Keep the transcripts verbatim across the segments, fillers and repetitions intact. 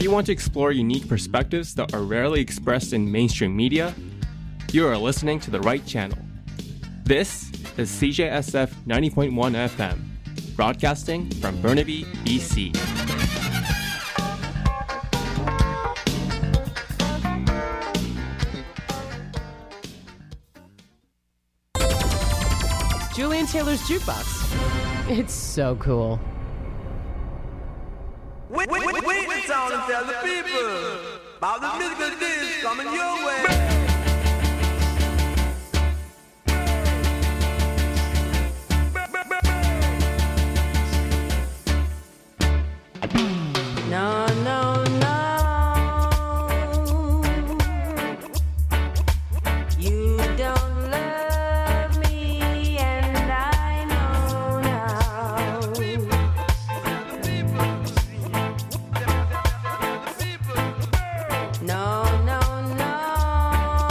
you want to explore unique perspectives that are rarely expressed in mainstream media, you are listening to the right channel. This is C J S F ninety point one F M, broadcasting from Burnaby, B C. Julian Taylor's Jukebox. It's so cool. Wait, wait, wait, wait the sound and tell the people about the musical disc coming your way. No, no, no. You don't love me, and I know now. No, no, no.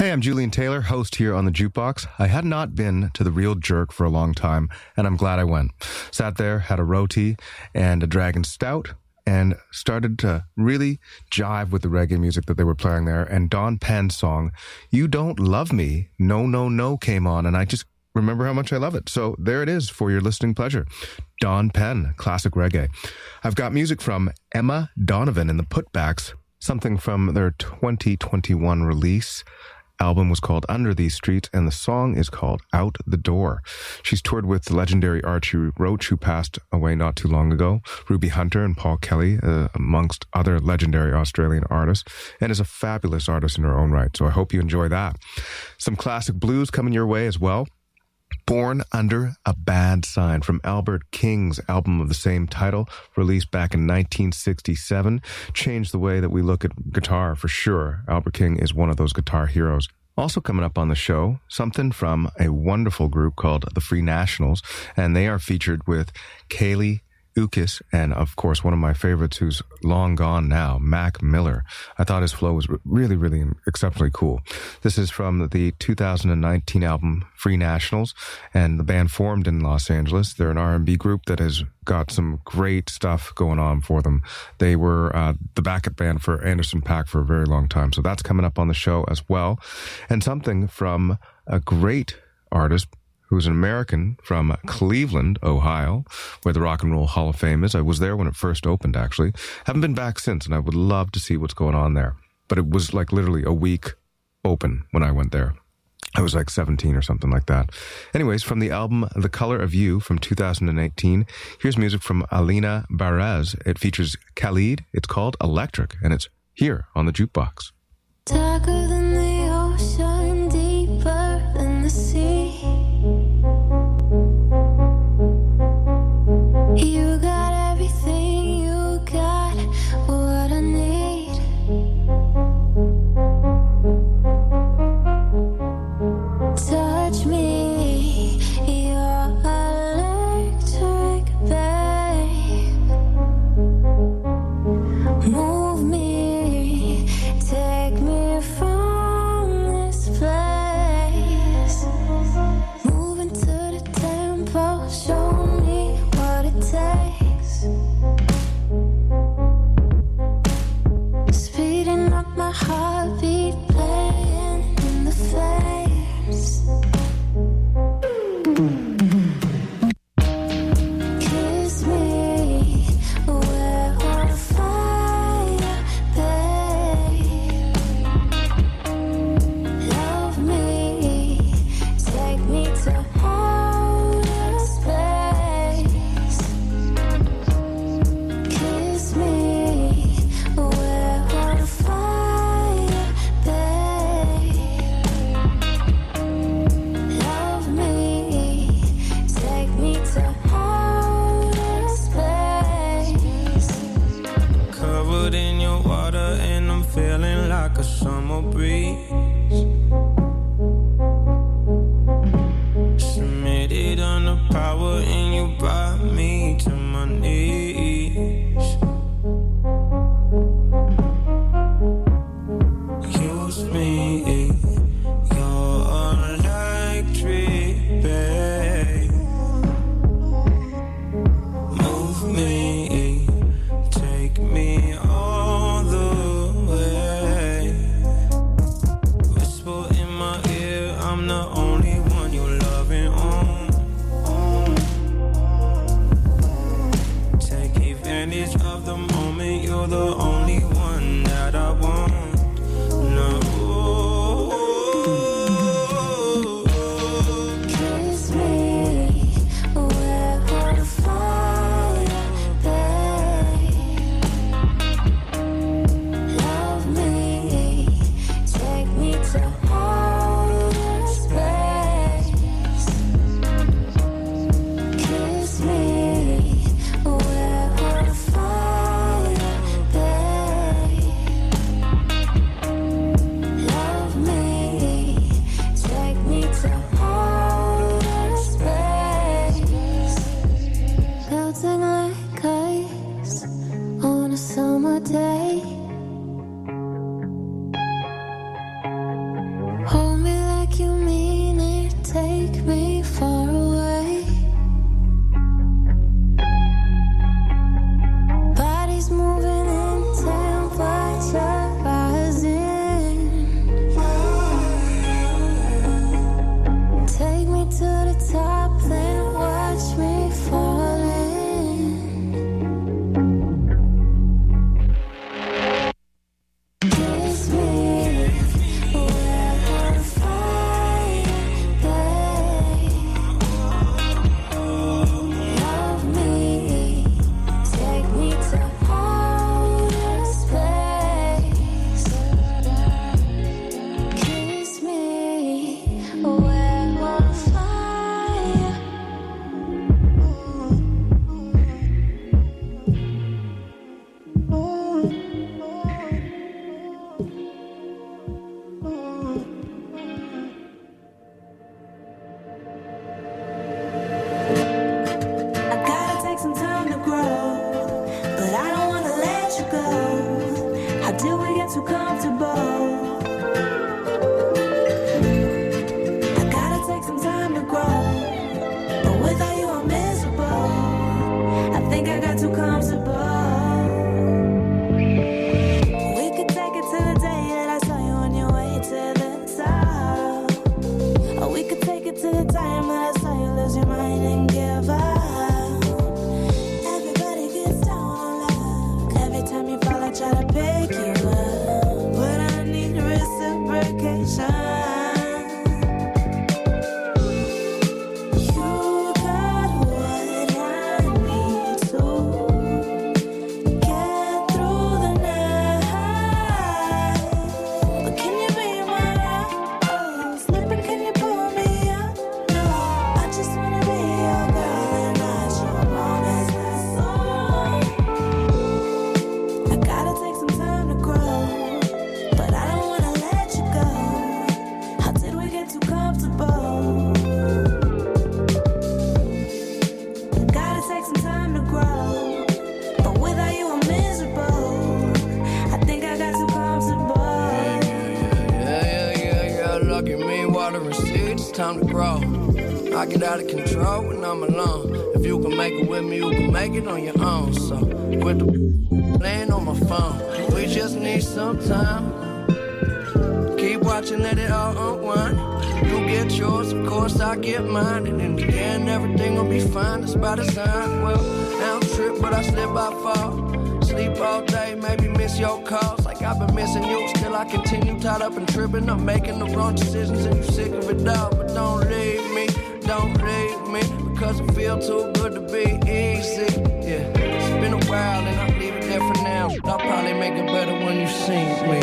Hey, I'm Julian Taylor, host here on the Jukebox. I had not been to the Real Jerk for a long time, and I'm glad I went. Sat there, had a roti and a Dragon Stout, and started to really jive with the reggae music that they were playing there. And Don Penn's song, You Don't Love Me, No, No, No, came on, and I just remember how much I love it. So there it is for your listening pleasure. Don Penn, classic reggae. I've got music from Emma Donovan and the Putbacks, something from their twenty twenty-one release. Album was called Under These Streets, and the song is called Out the Door. She's toured with the legendary Archie Roach, who passed away not too long ago, Ruby Hunter and Paul Kelly, uh, amongst other legendary Australian artists, and is a fabulous artist in her own right, so I hope you enjoy that. Some classic blues coming your way as well. Born Under a Bad Sign from Albert King's album of the same title, released back in nineteen sixty-seven, changed the way that we look at guitar for sure. Albert King is one of those guitar heroes. Also coming up on the show, something from a wonderful group called the Free Nationals, and they are featured with Kaylee Ukis, and of course one of my favorites who's long gone now, Mac Miller. I thought his flow was really, really exceptionally cool. This is from the two thousand nineteen album Free Nationals, and the band formed in Los Angeles. They're an R and B group that has got some great stuff going on for them. They were uh, the backup band for Anderson .Paak for a very long time, so that's coming up on the show as well. And something from a great artist who's an American from Cleveland, Ohio, where the Rock and Roll Hall of Fame is. I was there when it first opened, actually. Haven't been back since, and I would love to see what's going on there. But it was like literally a week open when I went there. I was like seventeen or something like that. Anyways, from the album The Color of You from two thousand eighteen, here's music from Alina Baraz. It features Khalid. It's called Electric, and it's here on the Jukebox. Darker than the ocean, deeper than the sea. You got everything, you got what I need. Touch me, you're electric, babe. Move me, take me from this place. Moving to the tempo, show me what it takes. Speeding up my heartbeat, playing in the flames. Kiss me, we're on fire, babe. Love me, take me to outer space. Kiss me, we're on fire, babe. Love me, take me to outer space. Covered in your water and I'm feeling like a summer breeze. Submitted under power and you brought me to my knees. Use me, you're electric, babe. Move me, take me all the way. Whisper in my ear, I'm the only one you're loving on. Take advantage of the moment, you're the only one that I want. No. Kiss me, we're on fire, babe. Love me, take me to outer space. Kiss me, we're on fire, babe. until we get too comfortable. I gotta take some time to grow, but without you I'm miserable. I think I got too comfortable. We could take it to the day that I saw you on your way to the top, or we could take it to the time that I saw you lose your mind and give up. Everybody gets down on luck. Every time you fall I try to pick you up, but I need reciprocation. Time to grow. I get out of control when I'm alone. If you can make it with me, you can make it on your own. So quit the playing on my phone. We just need some time. Keep watching, let it all unwind. You get yours, of course I get mine. And in the end, everything will be fine. It's by design. Well, I don't trip, but I slip, I fall. Sleep all day, maybe miss your calls. Like I've been missing you, still I continue tied up and tripping. I'm making the wrong decisions and you sick of it all. But don't leave me, don't leave me, because it feel too good to be easy. Yeah, it's been a while and I'll leave it there for now. I'll probably make it better when you see me.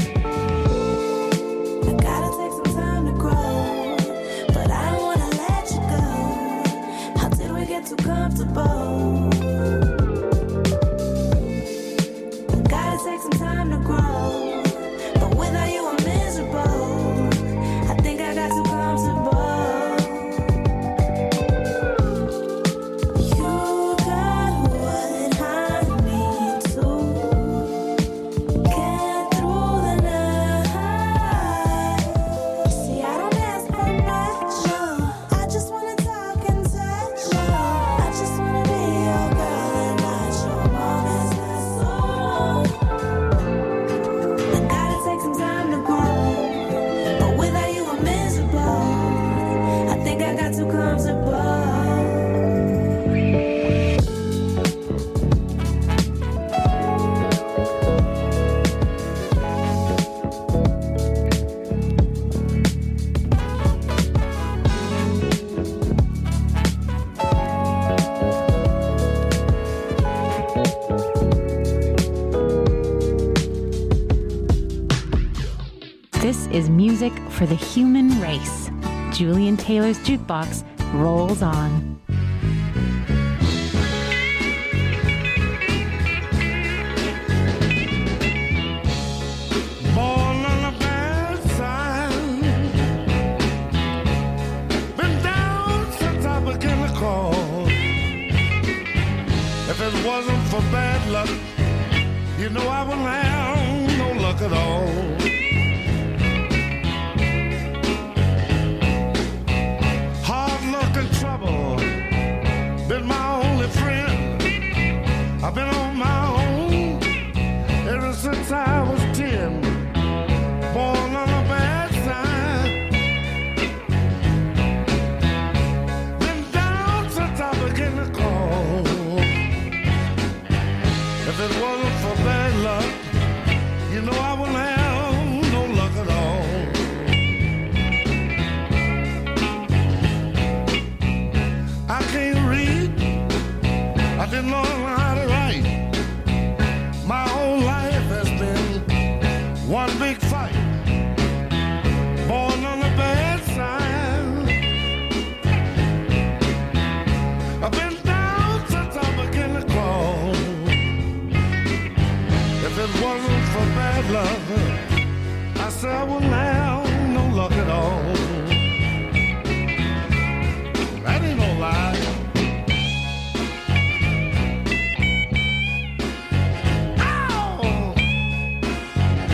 I gotta take some time to grow, but I don't wanna let you go. How did we get too comfortable? Take some time to grow, but without you I'm miserable. I think I got too comfortable. You got what I need to get through the night. See, I don't ask for much, no. I just wanna talk and touch, no. I just wanna be your girl and not your mom's soul. Take some time to grow, but without you I'm miserable. I think I got too comfortable. This is music for the human race. Julian Taylor's Jukebox rolls on. Born on the bad side, been down since I began to crawl. If it wasn't for bad luck, you know I wouldn't have no luck at all. Trouble been my only friend. I've been on my own ever since I was ten. Born on the bad side, been down since I began to crawl. If it wasn't for bad luck, you know I wouldn't have no luck at all. I can't read, I didn't know how to write. My whole life has been one big fight. Born on the bad side, I've been down since I began to crawl. If it wasn't for bad luck, I said I wouldn't have no luck at all. That ain't no lie. Ow!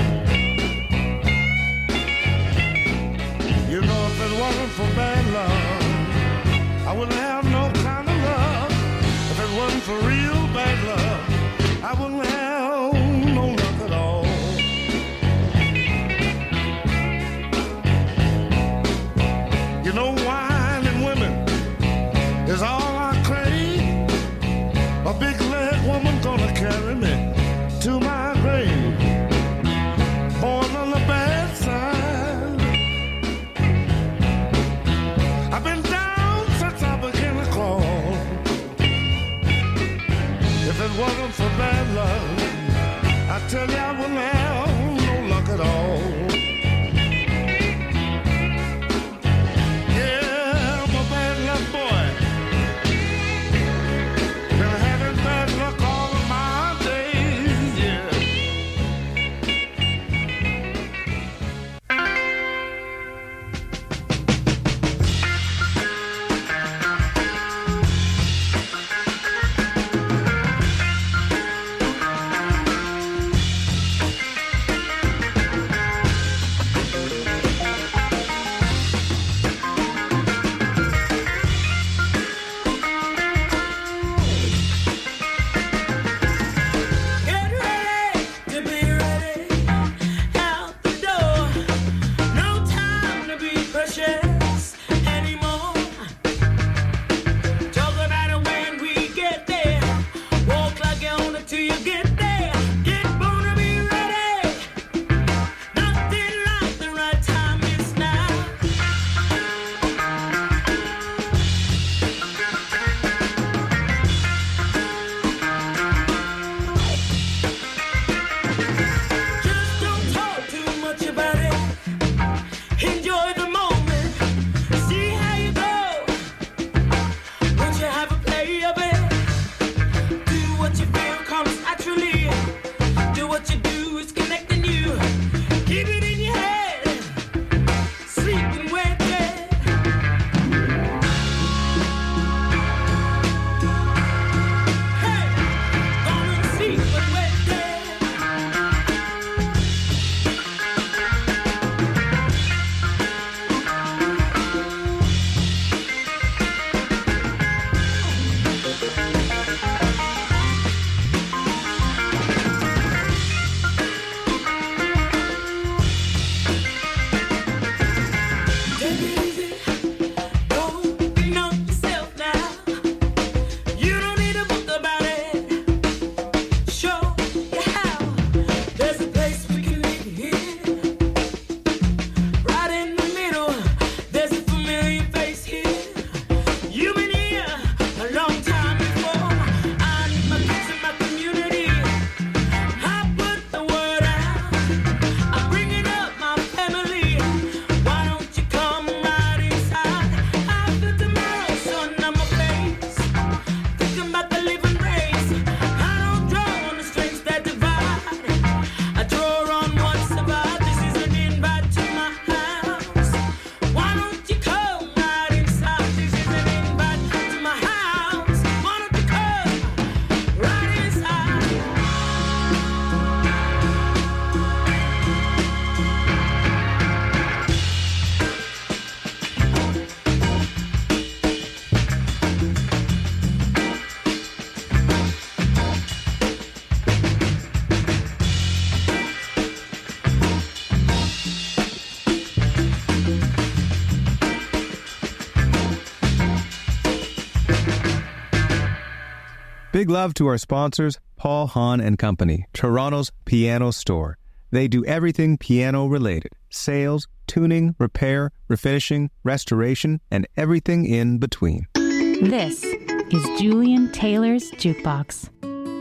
Big love to our sponsors, Paul Hahn and Company, Toronto's piano store. They do everything piano-related: sales, tuning, repair, refinishing, restoration, and everything in between. This is Julian Taylor's Jukebox.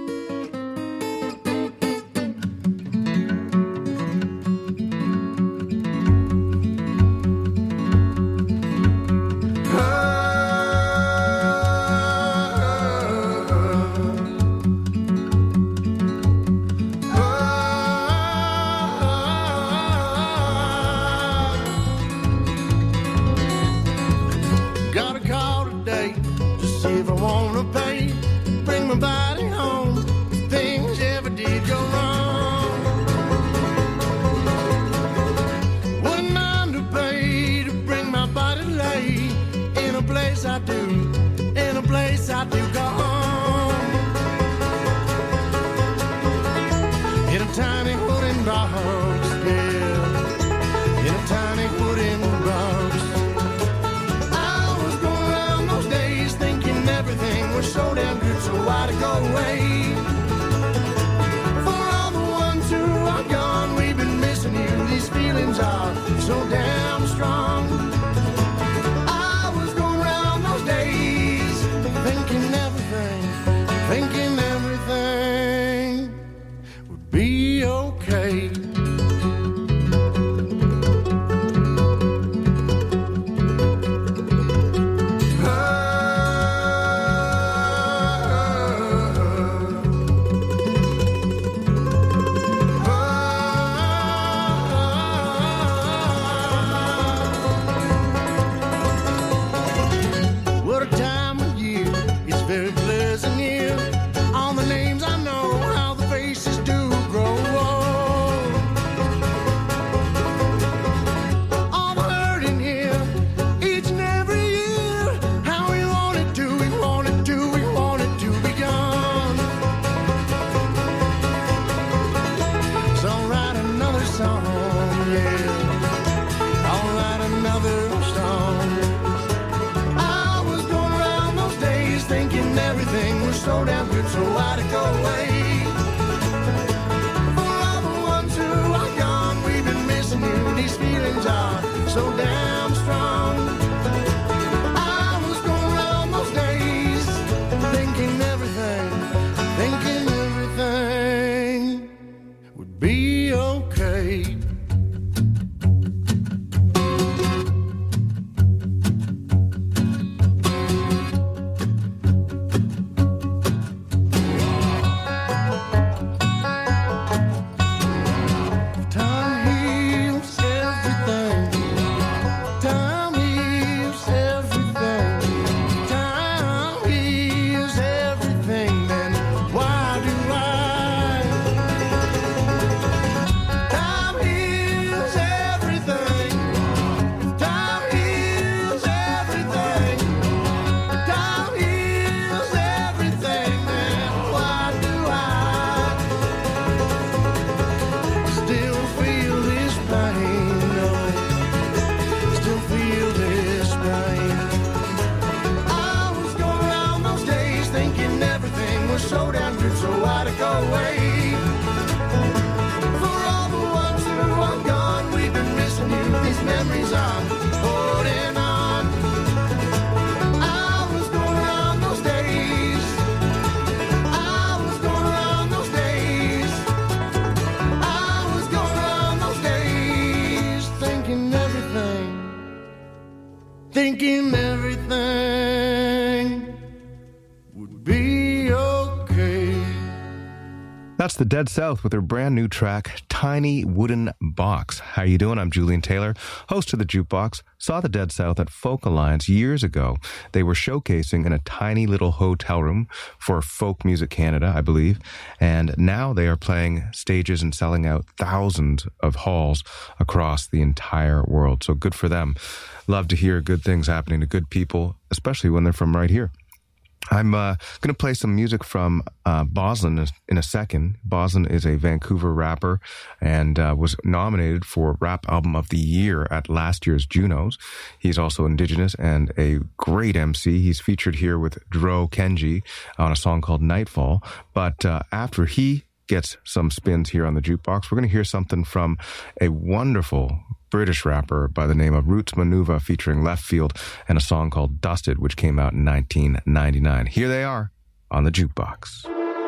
Thinking everything would be okay. That's the Dead South with their brand new track, Tiny Wooden Box. How you doing? I'm Julian Taylor, host of the Jukebox. Saw the Dead South at Folk Alliance years ago. They were showcasing in a tiny little hotel room for Folk Music Canada, I believe. And now they are playing stages and selling out thousands of halls across the entire world. So good for them. Love to hear good things happening to good people, especially when they're from right here. I'm uh, going to play some music from uh, Boslin in a second. Boslin is a Vancouver rapper and uh, was nominated for Rap Album of the Year at last year's Junos. He's also Indigenous and a great M C. He's featured here with Dro Kenji on a song called Nightfall. But uh, after he gets some spins here on the Jukebox, we're going to hear something from a wonderful British rapper by the name of Roots Manuva featuring Left Field and a song called Dusted, which came out in nineteen ninety-nine. Here they are on the Jukebox.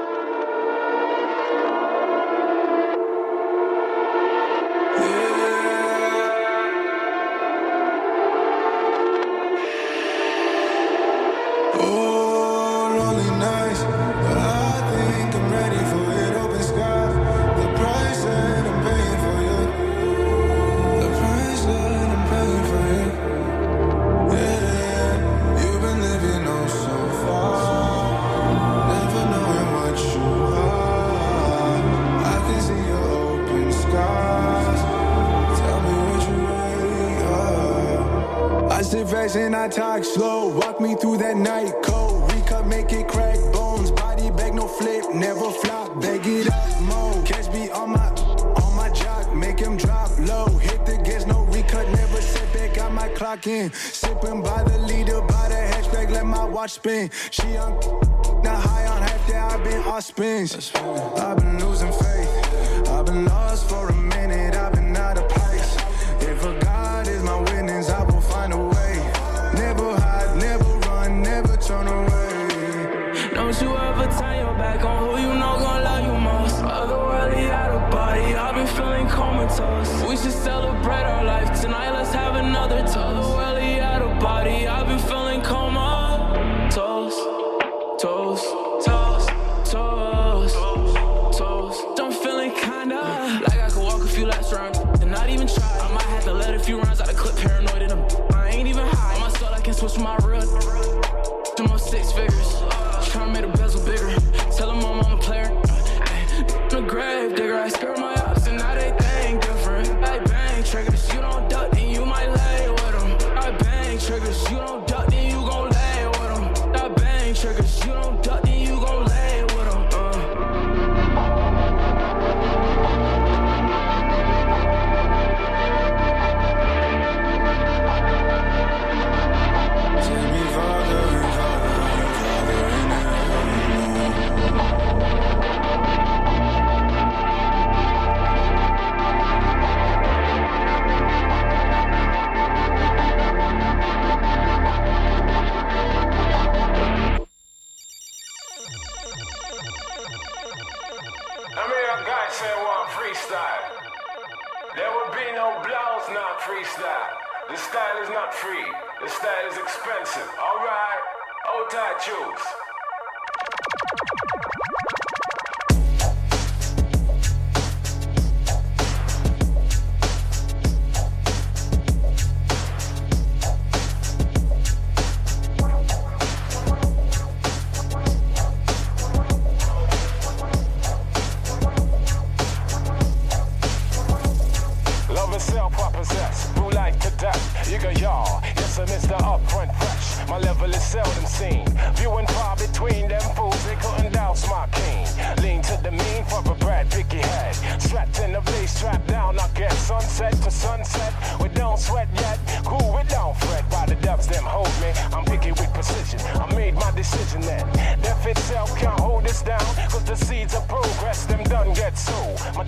Oh, lonely nights, but I think I'm ready for it. Open sky, the price that I'm paying for you. The price that I'm paying for you. Yeah, you've been living oh so far, never knowing what you are. I can see your open skies. Tell me what you really are. I sit fast and I talk slow. Walk me through that night cold. Recut, make it crack bones. Body bag, no flip, never flop. Bag it up, mo. Catch me on my on my jock, make him drop low. Hit the gas, no recut, never sit back. Got my clock in. Sipping by the leader, by the hatchback, let my watch spin. She on not high on half that. I've been off spins. I've been losing faith. I've been lost for a minute. I've been out of place. If a God is my witness, I will find a way. Never hide, never run, never turn away. Don't you ever turn your back on who you know gon' love you most. Otherworldly out of body, I've been feeling comatose. We should celebrate our life tonight, let's have another toast. Otherworldly out of body, I've been feeling comatose. Toast, toast, toast, toast. I'm feeling kinda like I could walk a few laps around and not even try. I might have to let a few rounds out of clip, paranoid in them. I ain't even high. On my soul, I can switch my real to my six figures. Tryna make the bezel bigger. Tell them I'm a player. I'm a grave digger. I skirt my ups and now they think different. I bang triggers. You don't duck, then you might lay with them. I bang triggers. You don't duck, then you gon' lay with them. I bang triggers. You don't duck, then you gon' lay with them. Uh. Take me farther and farther and farther in I mean, a guy said one freestyle. There would be no blouse, not freestyle. The style is not free. The style is expensive. Alright, hold tight, choose. My level is seldom seen. Viewing far between them fools, they couldn't douse my king. Lean to the mean for a Brad Picky hat.